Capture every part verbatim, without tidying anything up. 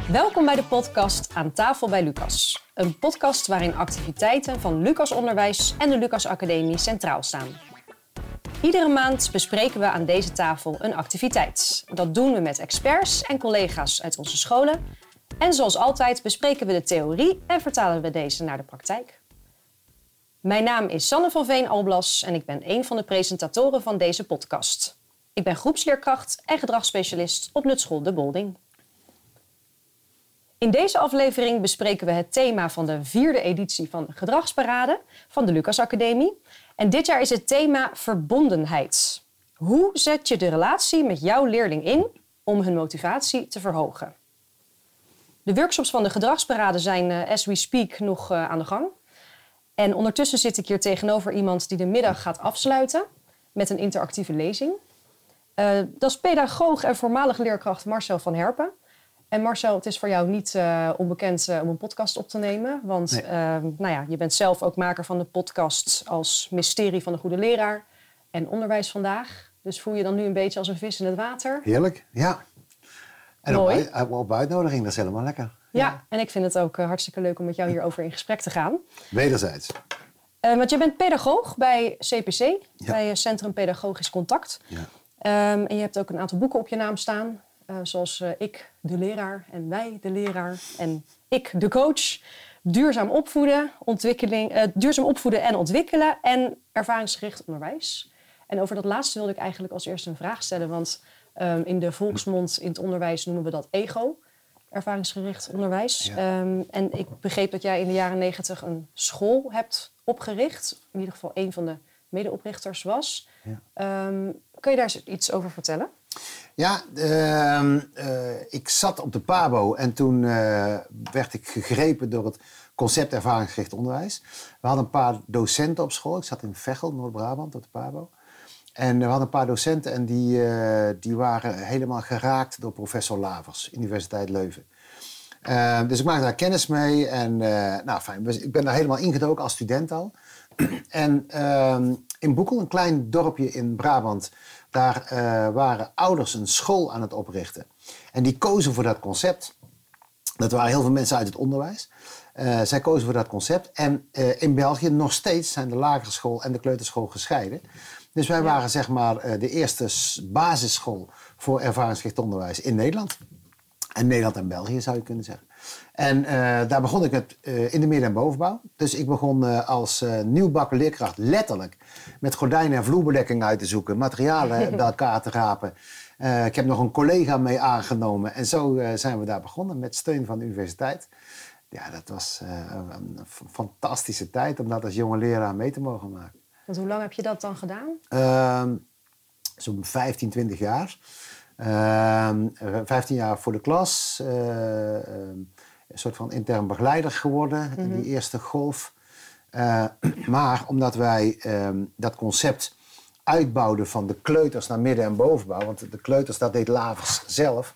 Welkom bij de podcast Aan tafel bij Lucas. Een podcast waarin activiteiten van Lucas Onderwijs en de Lucas Academie centraal staan. Iedere maand bespreken we aan deze tafel een activiteit. Dat doen we met experts en collega's uit onze scholen. En zoals altijd bespreken we de theorie en vertalen we deze naar de praktijk. Mijn naam is Sanne van Veen-Alblas en ik ben een van de presentatoren van deze podcast. Ik ben groepsleerkracht en gedragsspecialist op Nutschool De Bolding. In deze aflevering bespreken we het thema van de vierde editie van de Gedragsparade van de Lucas Academie. En dit jaar is het thema verbondenheid. Hoe zet je de relatie met jouw leerling in om hun motivatie te verhogen? De workshops van de Gedragsparade zijn, uh, as we speak, nog uh, aan de gang. En ondertussen zit ik hier tegenover iemand die de middag gaat afsluiten met een interactieve lezing. Uh, dat is pedagoog en voormalig leerkracht Marcel van Herpen. En Marcel, het is voor jou niet uh, onbekend uh, om een podcast op te nemen. Want nee. uh, nou ja, je bent zelf ook maker van de podcast als Mysterie van de Goede Leraar en Onderwijs Vandaag. Dus voel je dan nu een beetje als een vis in het water? Heerlijk, ja. En Mooi. Op, op uitnodiging, dat is helemaal lekker. Ja, ja, en ik vind het ook uh, hartstikke leuk om met jou hierover in gesprek te gaan. Wederzijds. Uh, want je bent pedagoog bij C P C, ja. bij Centrum Pedagogisch Contact. Ja. Um, en je hebt ook een aantal boeken op je naam staan. Uh, zoals uh, Ik, de leraar, en Wij, de leraar, en Ik, de coach. Duurzaam opvoeden, ontwikkeling, uh, duurzaam opvoeden en ontwikkelen en ervaringsgericht onderwijs. En over dat laatste wilde ik eigenlijk als eerste een vraag stellen. Want um, in de volksmond in het onderwijs noemen we dat EGO, ervaringsgericht onderwijs. Ja. Um, en ik begreep dat jij in de jaren negentig een school hebt opgericht. In ieder geval een van de medeoprichters was. Ja. Um, kun je daar iets over vertellen? Ja, uh, uh, ik zat op de PABO en toen uh, werd ik gegrepen door het concept ervaringsgericht onderwijs. We hadden een paar docenten op school. Ik zat in Veghel, Noord-Brabant, op de PABO. En we hadden een paar docenten en die, uh, die waren helemaal geraakt door professor Lavers, Universiteit Leuven. Uh, dus ik maakte daar kennis mee en uh, nou fijn, ik ben daar helemaal ingedoken als student al. En uh, in Boekel, een klein dorpje in Brabant, daar uh, waren ouders een school aan het oprichten. En die kozen voor dat concept. Dat waren heel veel mensen uit het onderwijs. Uh, zij kozen voor dat concept. En uh, in België nog steeds zijn de lagere school en de kleuterschool gescheiden. Dus wij ja. waren zeg maar uh, de eerste basisschool voor ervaringsgericht onderwijs in Nederland. En Nederland en België zou je kunnen zeggen. En uh, daar begon ik met, uh, in de midden- en bovenbouw. Dus ik begon uh, als uh, nieuwbakken leerkracht letterlijk met gordijnen en vloerbedekking uit te zoeken. Materialen bij elkaar te rapen. Uh, ik heb nog een collega mee aangenomen. En zo uh, zijn we daar begonnen met steun van de universiteit. Ja, dat was uh, een fantastische tijd om dat als jonge leraar mee te mogen maken. Want hoe lang heb je dat dan gedaan? Uh, Zo'n vijftien, twintig jaar. Uh, vijftien jaar voor de klas. Uh, uh, een soort van intern begeleider geworden in mm-hmm. die eerste golf. Uh, maar omdat wij uh, dat concept uitbouwden van de kleuters naar midden- en bovenbouw, want de kleuters, dat deed Lavers zelf,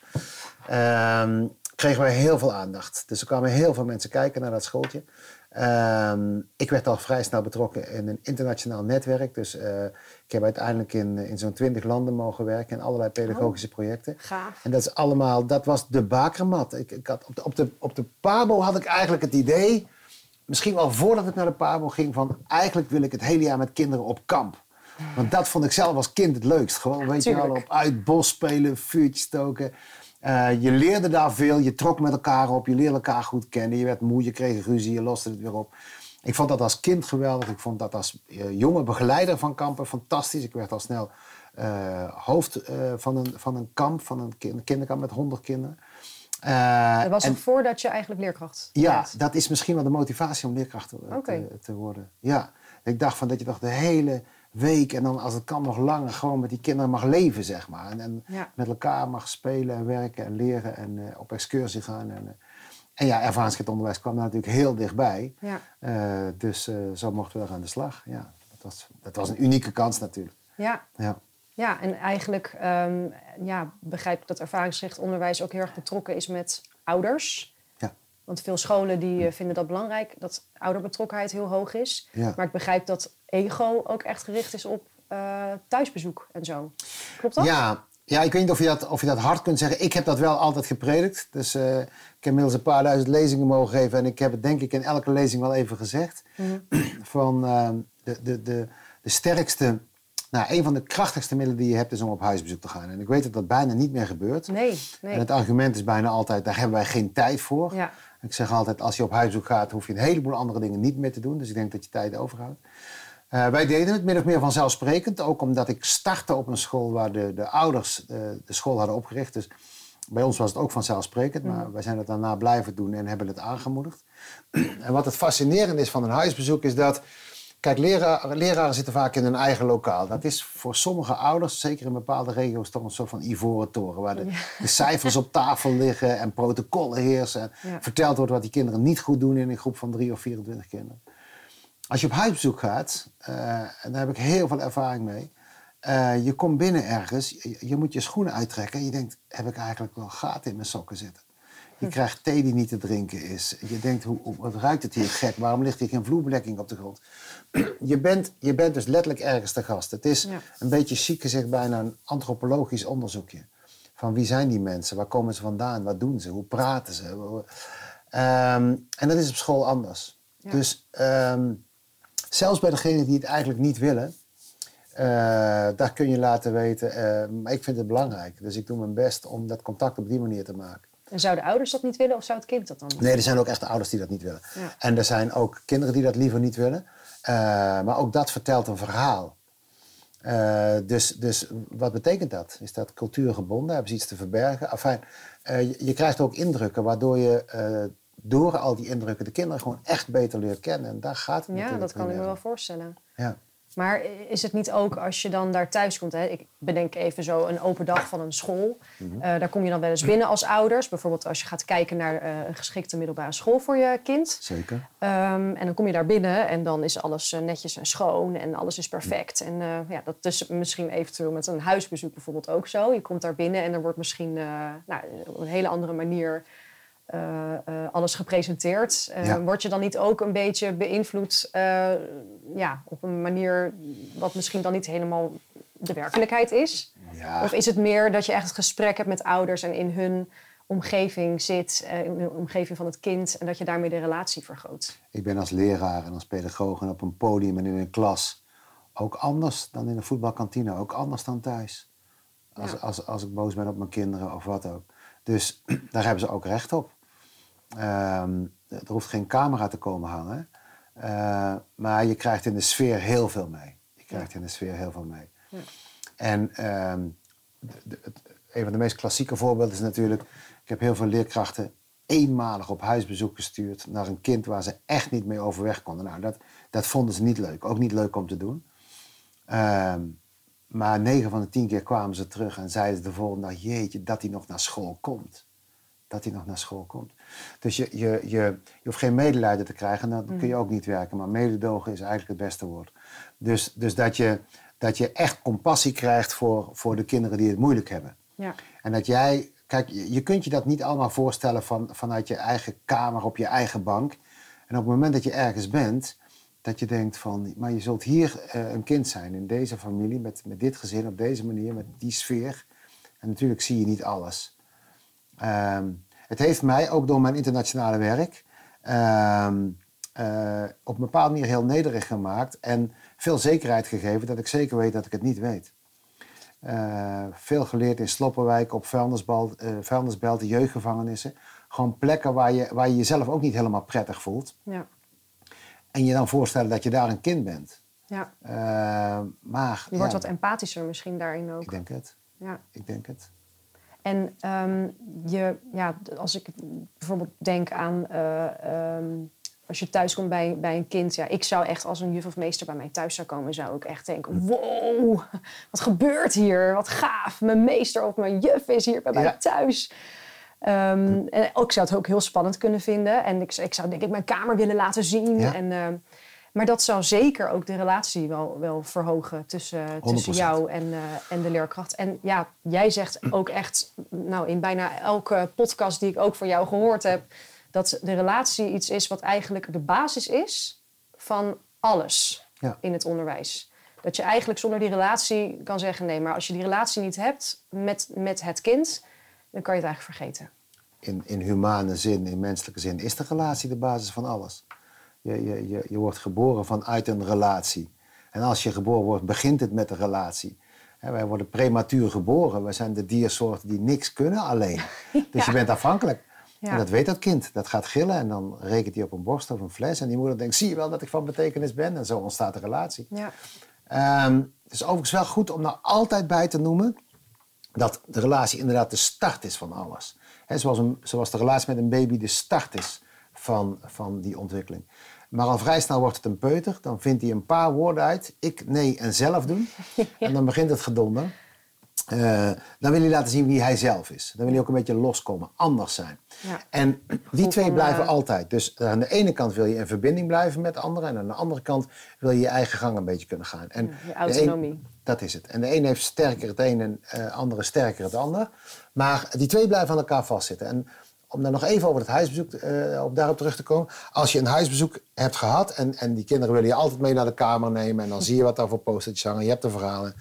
uh, kregen wij heel veel aandacht. Dus er kwamen heel veel mensen kijken naar dat schooltje. Uh, ik werd al vrij snel betrokken in een internationaal netwerk. Dus uh, ik heb uiteindelijk in, in zo'n twintig landen mogen werken in allerlei pedagogische oh, projecten. Gaaf. En dat is allemaal, dat was de bakermat. Ik, ik had op, de, op, de, op de PABO had ik eigenlijk het idee, misschien wel voordat ik naar de PABO ging, van eigenlijk wil ik het hele jaar met kinderen op kamp. Want dat vond ik zelf als kind het leukst. Gewoon, weet je wel, op uit bos spelen, vuurtjes stoken. Uh, je leerde daar veel, je trok met elkaar op, je leerde elkaar goed kennen. Je werd moe, je kreeg ruzie, je loste het weer op. Ik vond dat als kind geweldig. Ik vond dat als uh, jonge begeleider van kampen fantastisch. Ik werd al snel uh, hoofd uh, van, een, van een kamp, van een, kind, een kinderkamp met honderd kinderen. Uh, dat was en, voordat je eigenlijk leerkracht Ja, werd. Dat is misschien wel de motivatie om leerkracht te, okay. te, te worden. Ja, ik dacht van dat je toch de hele week en dan als het kan nog langer gewoon met die kinderen mag leven, zeg maar. En, en ja. met elkaar mag spelen en werken en leren en uh, op excursie gaan. En, uh, en ja, ervaringsgericht onderwijs kwam daar natuurlijk heel dichtbij. Ja. Uh, dus uh, zo mochten we er aan de slag. Ja, dat was, dat was een unieke kans natuurlijk. Ja. Ja. Ja, en eigenlijk um, ja, begrijp ik dat ervaringsgericht onderwijs ook heel erg betrokken is met ouders. Ja. Want veel scholen die uh, vinden dat belangrijk, dat ouderbetrokkenheid heel hoog is. Ja. Maar ik begrijp dat EGO ook echt gericht is op uh, thuisbezoek en zo. Klopt dat? Ja, Ja, ik weet niet of je, dat, of je dat hard kunt zeggen. Ik heb dat wel altijd gepredikt. Dus uh, ik heb inmiddels een paar duizend lezingen mogen geven. En ik heb het denk ik in elke lezing wel even gezegd. Mm-hmm. Van uh, de, de, de, de sterkste... Nou, een van de krachtigste middelen die je hebt is om op huisbezoek te gaan. En ik weet dat dat bijna niet meer gebeurt. Nee, nee. En het argument is bijna altijd, daar hebben wij geen tijd voor. Ja. Ik zeg altijd, als je op huisbezoek gaat, hoef je een heleboel andere dingen niet meer te doen. Dus ik denk dat je tijd overhoudt. Uh, wij deden het min of meer vanzelfsprekend. Ook omdat ik startte op een school waar de, de ouders uh, de school hadden opgericht. Dus bij ons was het ook vanzelfsprekend. Maar mm. wij zijn het daarna blijven doen en hebben het aangemoedigd. En wat het fascinerende is van een huisbezoek is dat... Kijk, leraar, leraren zitten vaak in hun eigen lokaal. Dat is voor sommige ouders, zeker in bepaalde regio's, toch een soort van ivoren toren. Waar de, ja. de cijfers op tafel liggen en protocollen heersen. En ja. verteld wordt wat die kinderen niet goed doen in een groep van drie of vierentwintig kinderen. Als je op huisbezoek gaat, uh, en daar heb ik heel veel ervaring mee. Uh, je komt binnen ergens, je, je moet je schoenen uittrekken. En je denkt, heb ik eigenlijk wel gaten in mijn sokken zitten? Je krijgt thee die niet te drinken is. Je denkt, hoe, hoe, wat ruikt het hier gek? Waarom ligt hier geen vloerbedekking op de grond? Je bent, je bent dus letterlijk ergens te gast. Het is ja. een beetje chic gezegd bijna een antropologisch onderzoekje. Van wie zijn die mensen? Waar komen ze vandaan? Wat doen ze? Hoe praten ze? Um, en dat is op school anders. Ja. Dus um, zelfs bij degenen die het eigenlijk niet willen... Uh, daar kun je laten weten. Uh, maar ik vind het belangrijk. Dus ik doe mijn best om dat contact op die manier te maken. En zouden ouders dat niet willen of zou het kind dat dan niet Nee, er zijn ook echt ouders die dat niet willen. Ja. En er zijn ook kinderen die dat liever niet willen. Uh, maar ook dat vertelt een verhaal. Uh, dus, dus wat betekent dat? Is dat cultuurgebonden? Hebben ze iets te verbergen? Enfin, uh, je, je krijgt ook indrukken waardoor je uh, door al die indrukken de kinderen gewoon echt beter leert kennen. En daar gaat het ja, natuurlijk dat kan ik me mee. wel voorstellen. Ja. Maar is het niet ook als je dan daar thuis komt... Hè? Ik bedenk even zo een open dag van een school. Mm-hmm. Uh, daar kom je dan wel eens binnen als ouders. Bijvoorbeeld als je gaat kijken naar uh, een geschikte middelbare school voor je kind. Zeker. Um, en dan kom je daar binnen en dan is alles uh, netjes en schoon en alles is perfect. En uh, ja, dat is misschien eventueel met een huisbezoek bijvoorbeeld ook zo. Je komt daar binnen en er wordt misschien uh, nou, op een hele andere manier... Uh, uh, alles gepresenteerd. Uh, ja. Word je dan niet ook een beetje beïnvloed uh, ja, op een manier wat misschien dan niet helemaal de werkelijkheid is? Ja. Of is het meer dat je echt het gesprek hebt met ouders en in hun omgeving zit, uh, in de omgeving van het kind en dat je daarmee de relatie vergroot? Ik ben als leraar en als pedagoog en op een podium en in een klas ook anders dan in een voetbalkantine, ook anders dan thuis. Als, ja. als, als ik boos ben op mijn kinderen of wat ook. Dus daar hebben ze ook recht op. Um, er hoeft geen camera te komen hangen. Uh, maar je krijgt in de sfeer heel veel mee. Je krijgt ja. in de sfeer heel veel mee. Ja. En um, de, de, het, een van de meest klassieke voorbeelden is natuurlijk... Ik heb heel veel leerkrachten eenmalig op huisbezoek gestuurd... naar een kind waar ze echt niet mee overweg konden. Nou, dat, dat vonden ze niet leuk. Ook niet leuk om te doen. Um, maar negen van de tien keer kwamen ze terug en zeiden ze de volgende dag... Jeetje, dat hij nog naar school komt. Dat hij nog naar school komt. Dus je, je, je, je hoeft geen medelijden te krijgen, dan mm. kun je ook niet werken. Maar mededogen is eigenlijk het beste woord. Dus, dus dat, je, dat je echt compassie krijgt voor, voor de kinderen die het moeilijk hebben. Ja. En dat jij, kijk, je, je kunt je dat niet allemaal voorstellen van, vanuit je eigen kamer op je eigen bank. En op het moment dat je ergens bent, dat je denkt van, maar je zult hier uh, een kind zijn, in deze familie, met, met dit gezin, op deze manier, met die sfeer. En natuurlijk zie je niet alles. Um, het heeft mij, ook door mijn internationale werk, um, uh, op een bepaalde manier heel nederig gemaakt en veel zekerheid gegeven dat ik zeker weet dat ik het niet weet. Uh, veel geleerd in Sloppenwijk, op vuilnisbal, uh, vuilnisbelten, jeugdgevangenissen. Gewoon plekken waar je, waar je jezelf ook niet helemaal prettig voelt. Ja. En je dan voorstellen dat je daar een kind bent. Ja. Uh, maar, je wordt ja, wat empathischer misschien daarin ook. Ik denk het. Ja. Ik denk het. En um, je, ja, als ik bijvoorbeeld denk aan... Uh, um, als je thuis komt bij, bij een kind... Ja, ik zou echt, als een juf of meester bij mij thuis zou komen... zou ik echt denken... Wow, wat gebeurt hier? Wat gaaf. Mijn meester of mijn juf is hier bij mij ja. thuis. Um, en ook zou het ook heel spannend kunnen vinden. En ik, ik zou denk ik mijn kamer willen laten zien. Ja. En, uh, maar dat zou zeker ook de relatie wel, wel verhogen... tussen, tussen jou en, uh, en de leerkracht. En ja, jij zegt ook echt... nou, in bijna elke podcast die ik ook voor jou gehoord heb... dat de relatie iets is wat eigenlijk de basis is van alles ja. in het onderwijs. Dat je eigenlijk zonder die relatie kan zeggen... nee, maar als je die relatie niet hebt met, met het kind... dan kan je het eigenlijk vergeten. In, in humane zin, in menselijke zin, is de relatie de basis van alles. Je, je, je, je wordt geboren vanuit een relatie. En als je geboren wordt, begint het met een relatie. He, wij worden prematuur geboren. Wij zijn de diersoorten die niks kunnen alleen. Ja. Dus je bent afhankelijk. Ja. En dat weet dat kind. Dat gaat gillen en dan rekent hij op een borst of een fles. En die moeder denkt, zie je wel dat ik van betekenis ben? En zo ontstaat de relatie. Ja. Um, het is overigens wel goed om nou altijd bij te noemen... dat de relatie inderdaad de start is van alles. He, zoals, een, zoals de relatie met een baby de start is van, van die ontwikkeling. Maar al vrij snel wordt het een peuter. Dan vindt hij een paar woorden uit. Ik, nee en zelf doen. Ja. En dan begint het gedonder. Uh, dan wil hij laten zien wie hij zelf is. Dan wil hij ook een beetje loskomen, anders zijn. Ja. En die twee van, blijven uh... altijd. Dus aan de ene kant wil je in verbinding blijven met anderen... en aan de andere kant wil je je eigen gang een beetje kunnen gaan. En ja, je autonomie. Een, dat is het. En de een heeft sterker het een en de uh, andere sterker het ander. Maar die twee blijven aan elkaar vastzitten. En om dan nog even over het huisbezoek, uh, op daarop terug te komen. Als je een huisbezoek hebt gehad... En, en die kinderen willen je altijd mee naar de kamer nemen... en dan zie je wat daar voor post-its hangen. Je hebt de verhalen.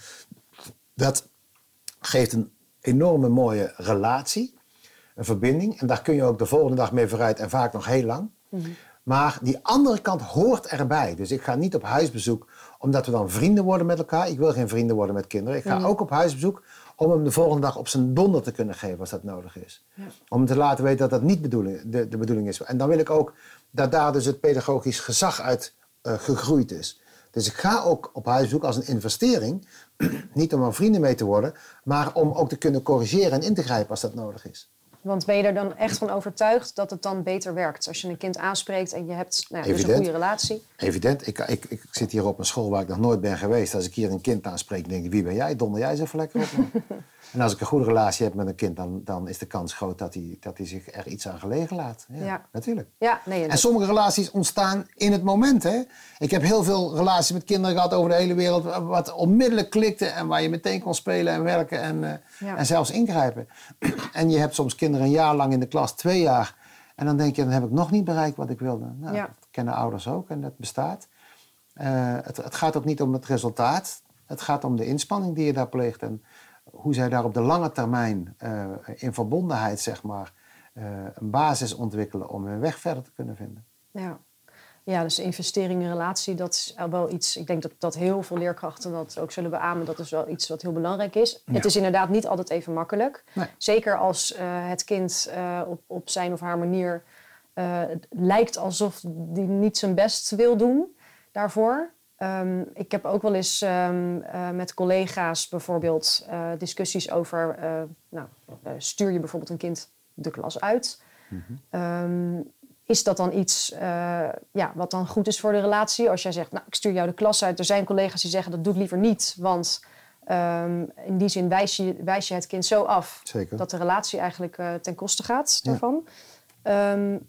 Dat... geeft een enorme mooie relatie, een verbinding. En daar kun je ook de volgende dag mee vooruit en vaak nog heel lang. Mm-hmm. Maar die andere kant hoort erbij. Dus ik ga niet op huisbezoek omdat we dan vrienden worden met elkaar. Ik wil geen vrienden worden met kinderen. Ik ga mm-hmm. ook op huisbezoek om hem de volgende dag op zijn donder te kunnen geven als dat nodig is. Ja. Om hem te laten weten dat dat niet bedoeling, de, de bedoeling is. En dan wil ik ook dat daar dus het pedagogisch gezag uit uh, gegroeid is. Dus ik ga ook op huisbezoek als een investering... niet om er vrienden mee te worden... maar om ook te kunnen corrigeren en in te grijpen als dat nodig is. Want ben je er dan echt van overtuigd dat het dan beter werkt? Als je een kind aanspreekt en je hebt nou ja, dus een goede relatie. Evident. Ik, ik, ik zit hier op een school waar ik nog nooit ben geweest. Als ik hier een kind aanspreek, denk ik, wie ben jij? Donder jij zo even lekker op me? En als ik een goede relatie heb met een kind... dan, dan is de kans groot dat hij, dat hij zich er iets aan gelegen laat. Ja, ja. Natuurlijk. Ja, nee, en sommige relaties ontstaan in het moment. Hè? Ik heb heel veel relaties met kinderen gehad over de hele wereld... wat onmiddellijk klikte en waar je meteen kon spelen en werken... en, uh, ja. en zelfs ingrijpen. En je hebt soms kinderen een jaar lang in de klas, twee jaar... en dan denk je, dan heb ik nog niet bereikt wat ik wilde. Nou, ja. Dat kennen ouders ook en dat bestaat. Uh, het, het gaat ook niet om het resultaat. Het gaat om de inspanning die je daar pleegt... en hoe zij daar op de lange termijn uh, in verbondenheid zeg maar, uh, een basis ontwikkelen om hun weg verder te kunnen vinden. Ja, ja dus investering in relatie, dat is wel iets... Ik denk dat, dat heel veel leerkrachten dat ook zullen beamen. Dat is wel iets wat heel belangrijk is. Ja. Het is inderdaad niet altijd even makkelijk. Nee. Zeker als uh, het kind uh, op, op zijn of haar manier... Uh, lijkt alsof die niet zijn best wil doen daarvoor... Um, ik heb ook wel eens um, uh, met collega's bijvoorbeeld uh, discussies over... Uh, nou, uh, stuur je bijvoorbeeld een kind de klas uit? Mm-hmm. Um, is dat dan iets uh, ja, wat dan goed is voor de relatie? Als jij zegt, nou, ik stuur jou de klas uit. Er zijn collega's die zeggen, dat doe ik liever niet. Want um, in die zin wijs je, wijs je het kind zo af... Zeker. Dat de relatie eigenlijk uh, ten koste gaat daarvan. Ja. Um,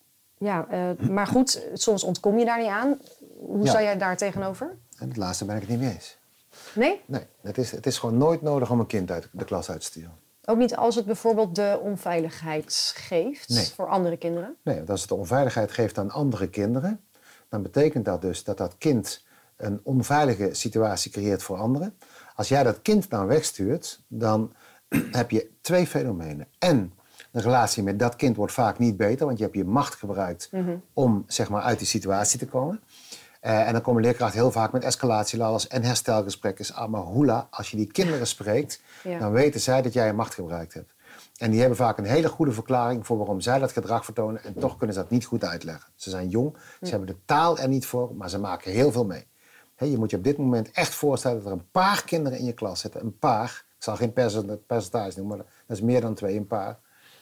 ja, uh, maar goed, soms ontkom je daar niet aan... Hoe ja. sta jij daar tegenover? En het laatste ben ik het niet mee eens. Nee? Nee, het is, het is gewoon nooit nodig om een kind uit de klas uit te sturen. Ook niet als het bijvoorbeeld de onveiligheid geeft nee. voor andere kinderen? Nee, want als het de onveiligheid geeft aan andere kinderen... dan betekent dat dus dat dat kind een onveilige situatie creëert voor anderen. Als jij dat kind dan wegstuurt, dan heb je twee fenomenen. En de relatie met dat kind wordt vaak niet beter... want je hebt je macht gebruikt mm-hmm. om zeg maar, uit die situatie te komen... Uh, en dan komen leerkrachten heel vaak met escalatieladders en herstelgesprekken. Ah, maar hoela, als je die kinderen spreekt, ja. dan weten zij dat jij je macht gebruikt hebt. En die hebben vaak een hele goede verklaring voor waarom zij dat gedrag vertonen. En toch kunnen ze dat niet goed uitleggen. Ze zijn jong, ze ja. hebben de taal er niet voor, maar ze maken heel veel mee. He, je moet je op dit moment echt voorstellen dat er een paar kinderen in je klas zitten. Een paar, ik zal geen percentage noemen, maar dat is meer dan twee, een paar.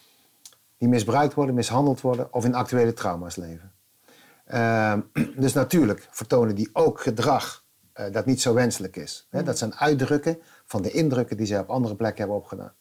Die misbruikt worden, mishandeld worden of in actuele trauma's leven. Uh, dus natuurlijk vertonen die ook gedrag uh, dat niet zo wenselijk is. Hè? Dat zijn uitdrukken van de indrukken die zij op andere plekken hebben opgedaan.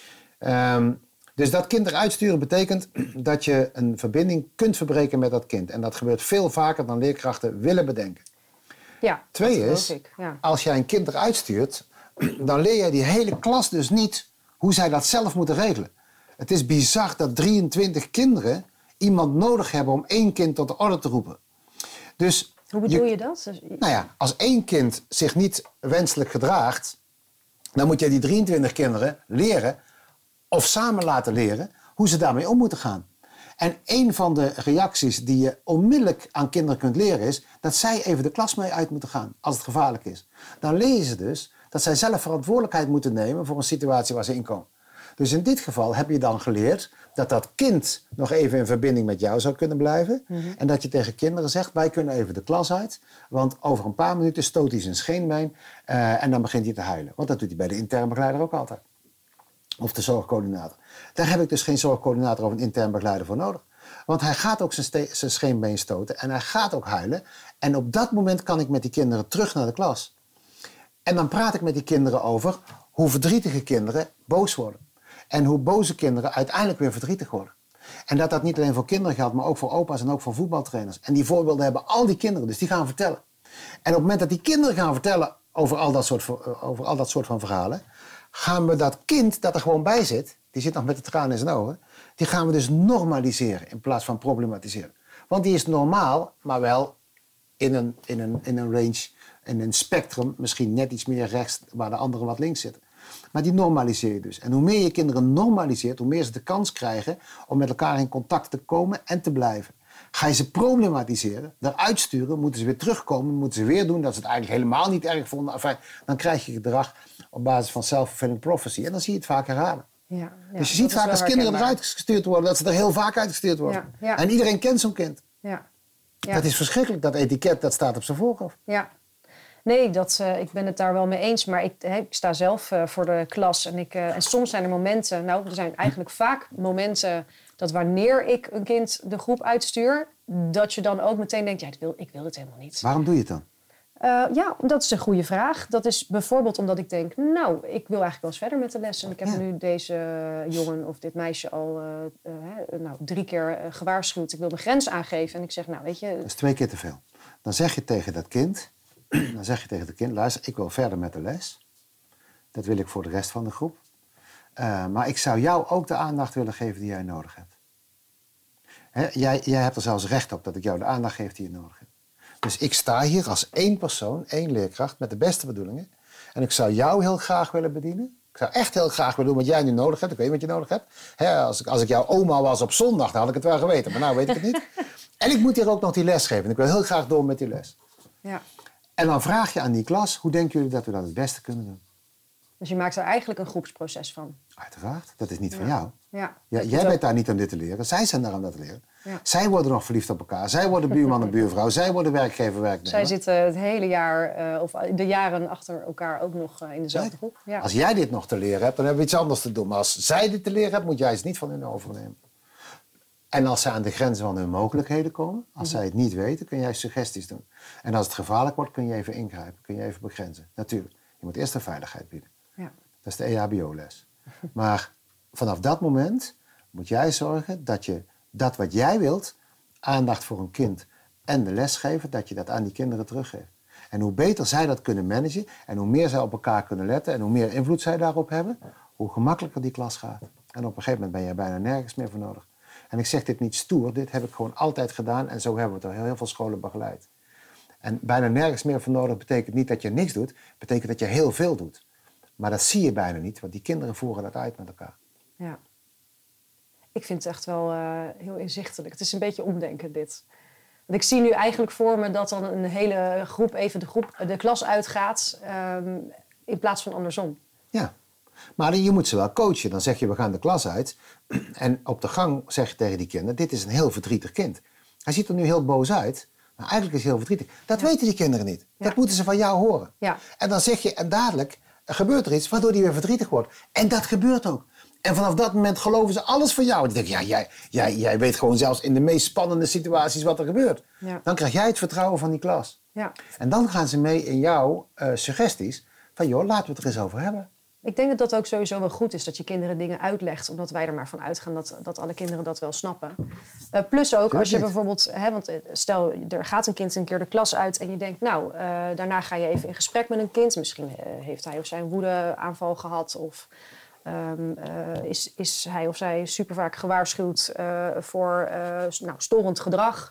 Um, dus dat kind eruit sturen betekent dat je een verbinding kunt verbreken met dat kind. En dat gebeurt veel vaker dan leerkrachten willen bedenken. Ja, Twee is, ik, ja. als jij een kind eruit stuurt, dan leer jij die hele klas dus niet hoe zij dat zelf moeten regelen. Het is bizar dat drieëntwintig kinderen... iemand nodig hebben om één kind tot de orde te roepen. Dus Hoe bedoel je, je dat? Dus, Nou ja, als één kind zich niet wenselijk gedraagt, dan moet je die drieëntwintig kinderen leren of samen laten leren hoe ze daarmee om moeten gaan. En een van de reacties die je onmiddellijk aan kinderen kunt leren is dat zij even de klas mee uit moeten gaan als het gevaarlijk is. Dan leer je ze dus dat zij zelf verantwoordelijkheid moeten nemen voor een situatie waar ze in komen. Dus in dit geval heb je dan geleerd dat dat kind nog even in verbinding met jou zou kunnen blijven. Mm-hmm. En dat je tegen kinderen zegt, wij kunnen even de klas uit. Want over een paar minuten stoot hij zijn scheenbeen uh, en dan begint hij te huilen. Want dat doet hij bij de interne begeleider ook altijd. Of de zorgcoördinator. Daar heb ik dus geen zorgcoördinator of een intern begeleider voor nodig. Want hij gaat ook zijn, ste- zijn scheenbeen stoten en hij gaat ook huilen. En op dat moment kan ik met die kinderen terug naar de klas. En dan praat ik met die kinderen over hoe verdrietige kinderen boos worden. En hoe boze kinderen uiteindelijk weer verdrietig worden. En dat dat niet alleen voor kinderen geldt, maar ook voor opa's en ook voor voetbaltrainers. En die voorbeelden hebben al die kinderen, dus die gaan vertellen. En op het moment dat die kinderen gaan vertellen over al dat soort, over al dat soort van verhalen, gaan we dat kind dat er gewoon bij zit, die zit nog met de tranen in zijn ogen, die gaan we dus normaliseren in plaats van problematiseren. Want die is normaal, maar wel in een, in een, in een range, in een spectrum, misschien net iets meer rechts, waar de anderen wat links zitten. Maar die normaliseer je dus. En hoe meer je kinderen normaliseert, hoe meer ze de kans krijgen om met elkaar in contact te komen en te blijven. Ga je ze problematiseren, eruit sturen, moeten ze weer terugkomen, moeten ze weer doen dat ze het eigenlijk helemaal niet erg vonden. Enfin, dan krijg je gedrag op basis van self-fulfilling prophecy. En dan zie je het vaak herhalen. Ja, ja, dus je ziet vaak als kinderen eruit gestuurd worden, dat ze er heel vaak uitgestuurd worden. Ja, ja. En iedereen kent zo'n kind. Ja. Ja. Dat is verschrikkelijk, dat etiket, dat staat op zijn voorhoofd. Ja. Nee, dat, uh, ik ben het daar wel mee eens. Maar ik, he, ik sta zelf uh, voor de klas. En, ik, uh, en soms zijn er momenten... Nou, er zijn eigenlijk vaak momenten dat wanneer ik een kind de groep uitstuur, dat je dan ook meteen denkt, ja, ik wil, ik wil het helemaal niet. Waarom doe je het dan? Uh, ja, dat is een goede vraag. Dat is bijvoorbeeld omdat ik denk, nou, ik wil eigenlijk wel eens verder met de les. En ik heb ja. nu deze jongen of dit meisje al uh, uh, nou, drie keer uh, gewaarschuwd. Ik wil mijn grens aangeven. En ik zeg, nou, weet je... Dat is twee keer te veel. Dan zeg je tegen dat kind... Dan zeg je tegen het kind, luister, ik wil verder met de les. Dat wil ik voor de rest van de groep. Uh, maar ik zou jou ook de aandacht willen geven die jij nodig hebt. Hè, jij, jij hebt er zelfs recht op dat ik jou de aandacht geef die je nodig hebt. Dus ik sta hier als één persoon, één leerkracht, met de beste bedoelingen. En ik zou jou heel graag willen bedienen. Ik zou echt heel graag willen doen wat jij nu nodig hebt. Ik weet wat je nodig hebt. Hè, als, ik, als ik jouw oma was op zondag, dan had ik het wel geweten. Maar nou weet ik het niet. En ik moet hier ook nog die les geven. En ik wil heel graag door met die les. Ja. En dan vraag je aan die klas, hoe denken jullie dat we dat het beste kunnen doen? Dus je maakt er eigenlijk een groepsproces van? Uiteraard, dat is niet ja. van jou. Ja. Ja, jij bent ook... daar niet om dit te leren, zij zijn daar om dat te leren. Ja. Zij worden nog verliefd op elkaar, zij worden buurman en buurvrouw, zij worden werkgever, werknemer. Zij zitten het hele jaar, uh, of de jaren achter elkaar ook nog uh, in dezelfde groep. Ja. Als jij dit nog te leren hebt, dan hebben we iets anders te doen. Maar als zij dit te leren hebben, moet jij het niet van hun overnemen. En als ze aan de grenzen van hun mogelijkheden komen, als mm-hmm. zij het niet weten, kun jij suggesties doen. En als het gevaarlijk wordt, kun je even ingrijpen, kun je even begrenzen. Natuurlijk, je moet eerst de veiligheid bieden. Ja. Dat is de E H B O-les. Maar vanaf dat moment moet jij zorgen dat je dat wat jij wilt, aandacht voor een kind en de lesgever, dat je dat aan die kinderen teruggeeft. En hoe beter zij dat kunnen managen en hoe meer zij op elkaar kunnen letten en hoe meer invloed zij daarop hebben, hoe gemakkelijker die klas gaat. En op een gegeven moment ben je bijna nergens meer voor nodig. En ik zeg dit niet stoer, dit heb ik gewoon altijd gedaan en zo hebben we het al heel, heel veel scholen begeleid. En bijna nergens meer voor nodig betekent niet dat je niks doet, betekent dat je heel veel doet. Maar dat zie je bijna niet, want die kinderen voeren dat uit met elkaar. Ja. Ik vind het echt wel uh, heel inzichtelijk. Het is een beetje omdenken dit. Want ik zie nu eigenlijk voor me dat dan een hele groep even de, groep, de klas uitgaat um, in plaats van andersom. Ja. Maar je moet ze wel coachen. Dan zeg je, we gaan de klas uit. En op de gang zeg je tegen die kinderen, dit is een heel verdrietig kind. Hij ziet er nu heel boos uit, maar eigenlijk is hij heel verdrietig. Dat ja. weten die kinderen niet. Ja. Dat moeten ze van jou horen. Ja. En dan zeg je, en dadelijk gebeurt er iets waardoor hij weer verdrietig wordt. En dat gebeurt ook. En vanaf dat moment geloven ze alles van jou. En die denken, ja, jij, jij, jij weet gewoon zelfs in de meest spannende situaties wat er gebeurt. Ja. Dan krijg jij het vertrouwen van die klas. Ja. En dan gaan ze mee in jouw uh, suggesties van, joh, laten we het er eens over hebben. Ik denk dat dat ook sowieso wel goed is, dat je kinderen dingen uitlegt. Omdat wij er maar van uitgaan dat, dat alle kinderen dat wel snappen. Uh, plus ook, als je bijvoorbeeld... Hè, want stel, er gaat een kind een keer de klas uit en je denkt, nou, uh, daarna ga je even in gesprek met een kind. Misschien uh, heeft hij of zij een woedeaanval gehad of... Um, uh, is, is hij of zij super vaak gewaarschuwd uh, voor uh, nou, storend gedrag.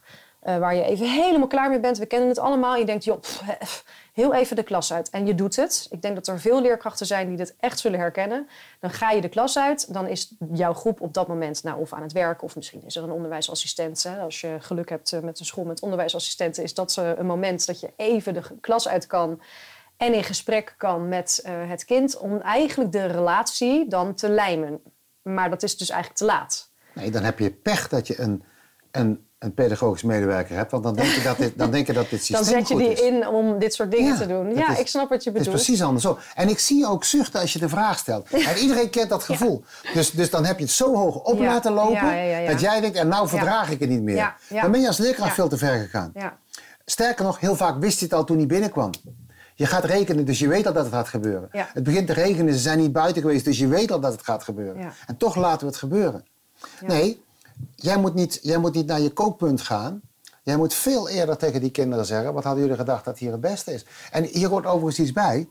Uh, waar je even helemaal klaar mee bent. We kennen het allemaal. Je denkt, joh, pff, heel even de klas uit. En je doet het. Ik denk dat er veel leerkrachten zijn die dit echt zullen herkennen. Dan ga je de klas uit. Dan is jouw groep op dat moment nou, of aan het werk. Of misschien is er een onderwijsassistent. Hè. Als je geluk hebt met een school met onderwijsassistenten. Is dat uh, een moment dat je even de klas uit kan. En in gesprek kan met uh, het kind. Om eigenlijk de relatie dan te lijmen. Maar dat is dus eigenlijk te laat. Nee, dan heb je pech dat je een... een een pedagogisch medewerker hebt, want dan denk je dat dit, dan denk je dat dit systeem goed is. Dan zet je die in om dit soort dingen ja, te doen. Ja, is, ik snap wat je bedoelt. Het is precies andersom. En ik zie ook zuchten als je de vraag stelt. En iedereen kent dat gevoel. Ja. Dus, dus dan heb je het zo hoog op ja. laten lopen, ja, ja, ja, ja. dat jij denkt, en nou verdraag ja. ik het niet meer. Ja, ja. Dan ben je als leerkracht ja. veel te ver gegaan. Ja. Sterker nog, heel vaak wist je het al toen hij binnenkwam. Je gaat rekenen, dus je weet al dat het gaat gebeuren. Ja. Het begint te regenen, ze zijn niet buiten geweest, dus je weet al dat het gaat gebeuren. Ja. En toch laten we het gebeuren. Ja. Nee, jij moet, niet, jij moet niet naar je kookpunt gaan. Jij moet veel eerder tegen die kinderen zeggen, wat hadden jullie gedacht dat hier het beste is? En hier hoort overigens iets bij.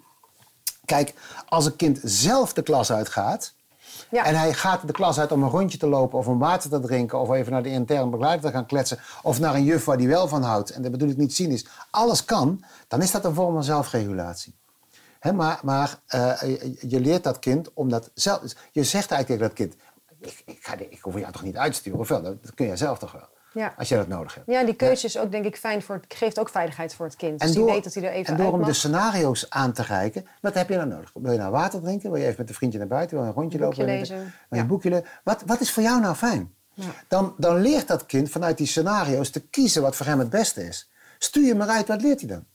Kijk, als een kind zelf de klas uitgaat... Ja. en hij gaat de klas uit om een rondje te lopen of om water te drinken... of even naar de interne begeleider te gaan kletsen... of naar een juf waar die wel van houdt, en dat bedoel ik niet cynisch... alles kan, dan is dat een vorm van zelfregulatie. He, maar maar uh, je, je leert dat kind om dat zelf... Je zegt eigenlijk tegen dat kind... ik, ik, ga, ik hoef jou toch niet uit te sturen, of wel? Dat, dat kun je zelf toch wel. Ja. Als je dat nodig hebt. Ja, die keuze is ook denk ik fijn voor het, geeft ook veiligheid voor het kind. Dus en door, die weet dat hij er even En door uit hem mag. de scenario's aan te reiken, wat heb je dan nodig? Wil je nou water drinken? Wil je even met een vriendje naar buiten? Wil je een rondje een boekje lopen? Lezen. Wil je een boekje lezen? Wat, wat is voor jou nou fijn? Ja. Dan, dan leert dat kind vanuit die scenario's te kiezen wat voor hem het beste is. Stuur je maar uit, wat leert hij dan?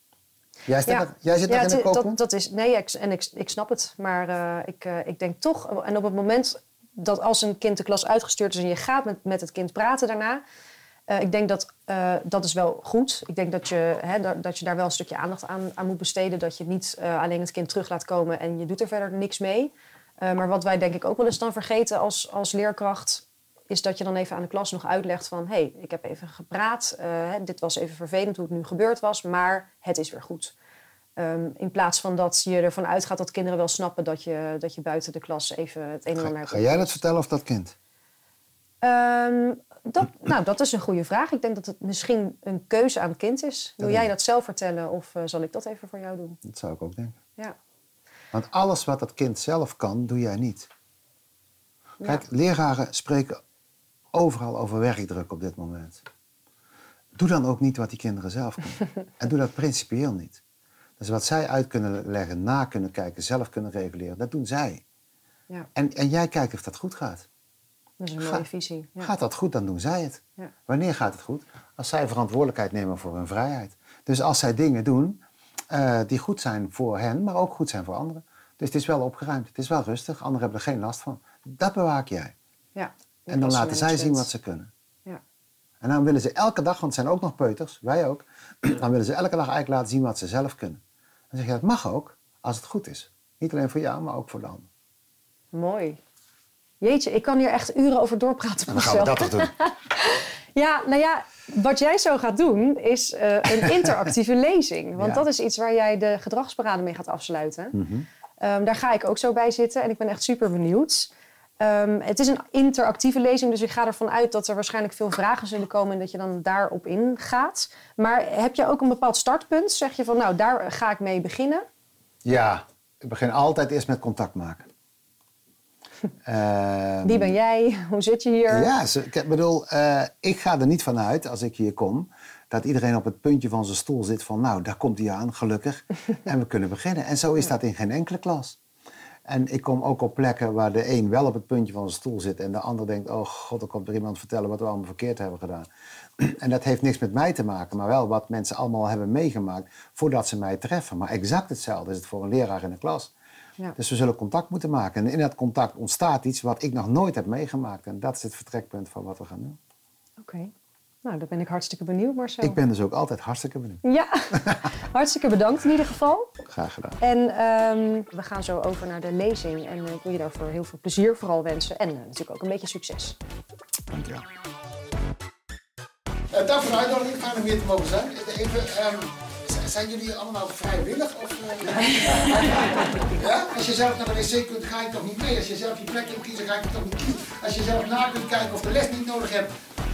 Jij zit, ja. dat, jij zit ja, nog in de kookpunt? Dat, dat is, nee, ik, en ik, ik snap het. Maar uh, ik, uh, ik denk toch, en op het moment dat als een kind de klas uitgestuurd is en je gaat met, met het kind praten daarna... Uh, ik denk dat uh, dat is wel goed. Ik denk dat je, hè, da, dat je daar wel een stukje aandacht aan, aan moet besteden. Dat je niet uh, alleen het kind terug laat komen en je doet er verder niks mee. Uh, maar wat wij denk ik ook wel eens dan vergeten als, als leerkracht... is dat je dan even aan de klas nog uitlegt van... hé, hey, ik heb even gepraat. Uh, dit was even vervelend hoe het nu gebeurd was. Maar het is weer goed. Um, in plaats van dat je ervan uitgaat dat kinderen wel snappen... dat je, dat je buiten de klas even het een en ander... Ga, ga jij dat vertellen of dat kind? Um, dat, nou, dat is een goede vraag. Ik denk dat het misschien een keuze aan het kind is. Wil jij dat zelf vertellen of uh, zal ik dat even voor jou doen? Dat zou ik ook denken. Ja. Want alles wat dat kind zelf kan, doe jij niet. Kijk, ja. leraren spreken overal over werkdruk op dit moment. Doe dan ook niet wat die kinderen zelf kunnen. En doe dat principieel niet. Dus wat zij uit kunnen leggen, na kunnen kijken, zelf kunnen reguleren, dat doen zij. Ja. En, en jij kijkt of dat goed gaat. Dat is een mooie visie. Ja. Gaat dat goed, dan doen zij het. Ja. Wanneer gaat het goed? Als zij verantwoordelijkheid nemen voor hun vrijheid. Dus als zij dingen doen uh, die goed zijn voor hen, maar ook goed zijn voor anderen. Dus het is wel opgeruimd, het is wel rustig, anderen hebben er geen last van. Dat bewaak jij. Ja, en dan laten zij zien wat ze kunnen. Ja. En dan willen ze elke dag, want het zijn ook nog peuters, wij ook, dan willen ze elke dag eigenlijk laten zien wat ze zelf kunnen. Dan zeg je, dat mag ook, als het goed is. Niet alleen voor jou, maar ook voor de ander. Mooi. Jeetje, ik kan hier echt uren over doorpraten. Dan gaan we dat toch doen. Ja, nou ja, wat jij zo gaat doen is uh, een interactieve lezing. Want ja. dat is iets waar jij de gedragsparade mee gaat afsluiten. Mm-hmm. Um, daar ga ik ook zo bij zitten en ik ben echt super benieuwd. Um, het is een interactieve lezing, dus ik ga ervan uit dat er waarschijnlijk veel vragen zullen komen en dat je dan daarop ingaat. Maar heb je ook een bepaald startpunt? Zeg je van, nou, daar ga ik mee beginnen? Ja, ik begin altijd eerst met contact maken. Uh, Wie ben jij? Hoe zit je hier? Ja, ik bedoel, uh, ik ga er niet van uit als ik hier kom... dat iedereen op het puntje van zijn stoel zit van... nou, daar komt hij aan, gelukkig. En we kunnen beginnen. En zo is ja. dat in geen enkele klas. En ik kom ook op plekken waar de een wel op het puntje van zijn stoel zit... en de ander denkt, oh god, er komt er iemand vertellen... wat we allemaal verkeerd hebben gedaan. En dat heeft niks met mij te maken... maar wel wat mensen allemaal hebben meegemaakt... voordat ze mij treffen. Maar exact hetzelfde is het voor een leraar in de klas... Ja. Dus we zullen contact moeten maken. En in dat contact ontstaat iets wat ik nog nooit heb meegemaakt. En dat is het vertrekpunt van wat we gaan doen. Oké. Okay. Nou, daar ben ik hartstikke benieuwd, Marcel. Ik ben dus ook altijd hartstikke benieuwd. Ja, hartstikke bedankt in ieder geval. Graag gedaan. En um, we gaan zo over naar de lezing. En uh, ik wil je daarvoor heel veel plezier vooral wensen. En uh, natuurlijk ook een beetje succes. Dank je wel. Uh, dank voor de uitnodiging. Fijn om hier te mogen zijn. Even... Um... Zijn jullie allemaal vrijwillig? Of, uh... ja? Als je zelf naar de wc kunt, ga je toch niet mee? Als je zelf je plek kunt kiezen, ga je toch niet kiezen? Als je zelf na kunt kijken of de les niet nodig hebt,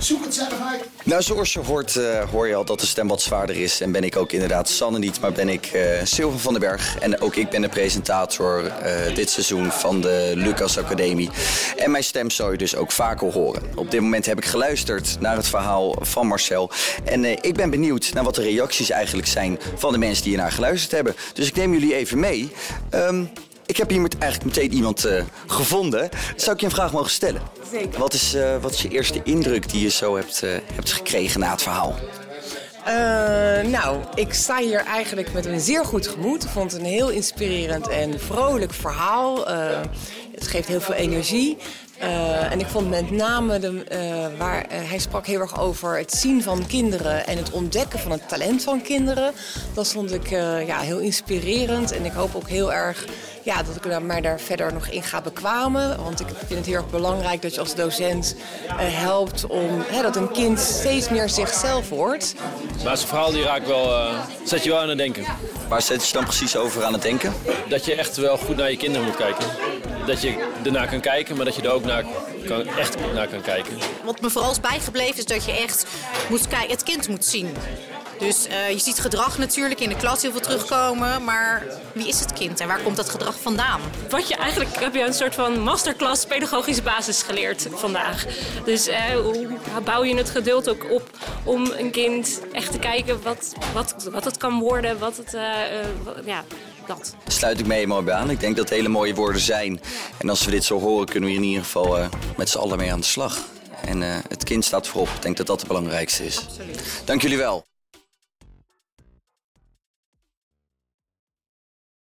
Zoek het zelf uit. Nou, zoals je hoort, uh, hoor je al dat de stem wat zwaarder is. En ben ik ook inderdaad Sanne niet, maar ben ik uh, Sylvan van den Berg. En ook ik ben de presentator uh, dit seizoen van de Lucas Academie. En mijn stem zou je dus ook vaker horen. Op dit moment heb ik geluisterd naar het verhaal van Marcel. En uh, ik ben benieuwd naar wat de reacties eigenlijk zijn van de mensen die hiernaar geluisterd hebben. Dus ik neem jullie even mee. Um, Ik heb hier met eigenlijk meteen iemand uh, gevonden. Zou ik je een vraag mogen stellen? Zeker. Wat is, uh, wat is je eerste indruk die je zo hebt, uh, hebt gekregen na het verhaal? Uh, nou, ik sta hier eigenlijk met een zeer goed gemoed. Ik vond het een heel inspirerend en vrolijk verhaal. Uh, het geeft heel veel energie. Uh, en ik vond met name, de, uh, waar, uh, hij sprak heel erg over het zien van kinderen en het ontdekken van het talent van kinderen. Dat vond ik uh, ja, heel inspirerend en ik hoop ook heel erg ja, dat ik mij daar verder nog in ga bekwamen. Want ik vind het heel erg belangrijk dat je als docent uh, helpt om hè, dat een kind steeds meer zichzelf wordt. Maar zijn verhaal die raakt wel, uh, zet je wel aan het denken. Waar zet je je dan precies over aan het denken? Dat je echt wel goed naar je kinderen moet kijken. Dat je ernaar kan kijken, maar dat je er ook naar kan, echt naar kan kijken. Wat me vooral is bijgebleven is dat je echt moet kijken, het kind moet zien. Dus uh, je ziet gedrag natuurlijk in de klas heel veel terugkomen, maar wie is het kind en waar komt dat gedrag vandaan? Wat je eigenlijk heb je een soort van masterclass pedagogische basis geleerd vandaag. Dus uh, hoe bouw je het geduld ook op om een kind echt te kijken wat, wat, wat het kan worden, wat het, uh, uh, wat, ja, dat. Sluit ik me helemaal bij aan. Ik denk dat het hele mooie woorden zijn. En als we dit zo horen, kunnen we hier in ieder geval uh, met z'n allen mee aan de slag. En uh, het kind staat voorop. Ik denk dat dat het belangrijkste is. Absoluut. Dank jullie wel.